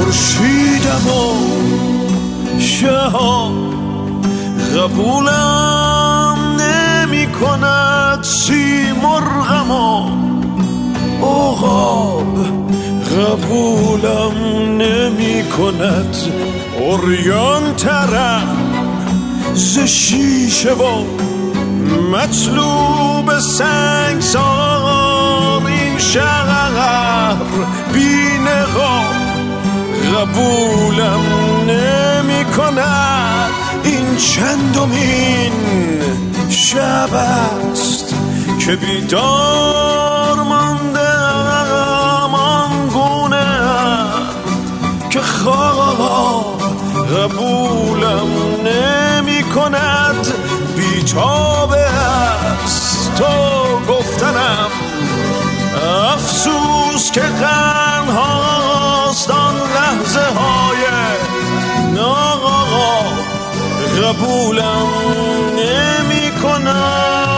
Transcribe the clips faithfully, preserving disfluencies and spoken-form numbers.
خورشیدم و شهاب قبولم نمی کند، سیمرغم و عقاب قبولم نمی کند، عریان ترم ز شیشه و مطلوب سنگسار، این شهر بی نقاب قبولم نمی کند. این چندمین شب است که بیدار ماندم، آنگونه که خواب قبولم نمی کند. بیتاب است تو گفتنم، افسوس که غم هاست آن لحظه های ناقاب قبولم نمی کند.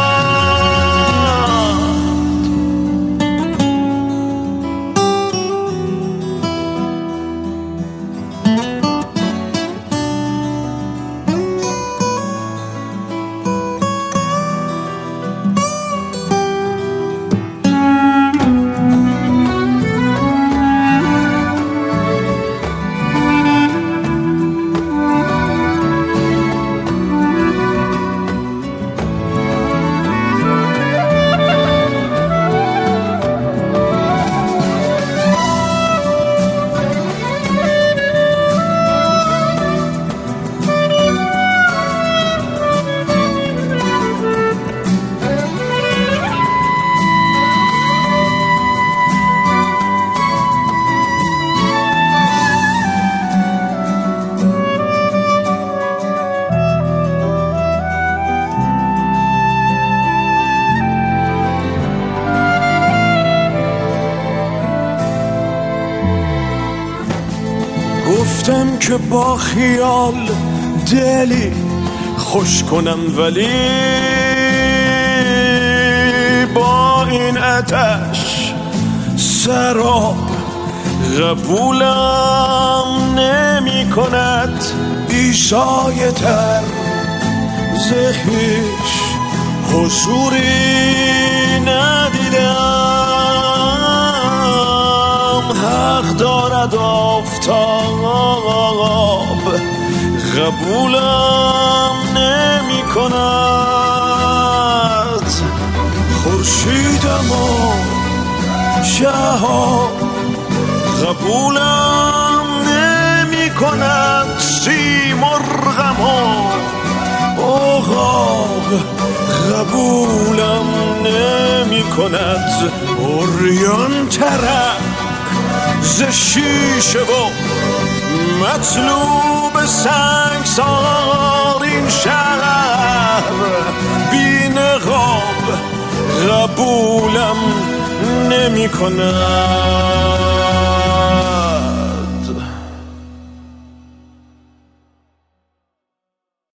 گفتم که با خیال دلی خوش کنم، ولی با این آتش سراب قبولم نمی کند. بیسایه تر ز خویش حضوری ندیدم، حق دارد آفتاب قبولم نمی کند. خورشیدم و شهاب قبولم نمی کند، سیمرغم و عقاب قبولم نمی کند، عریان ترک ز شیشه و مطلوب سنگسار، این شهر بی نقاب قبولم نمی کند.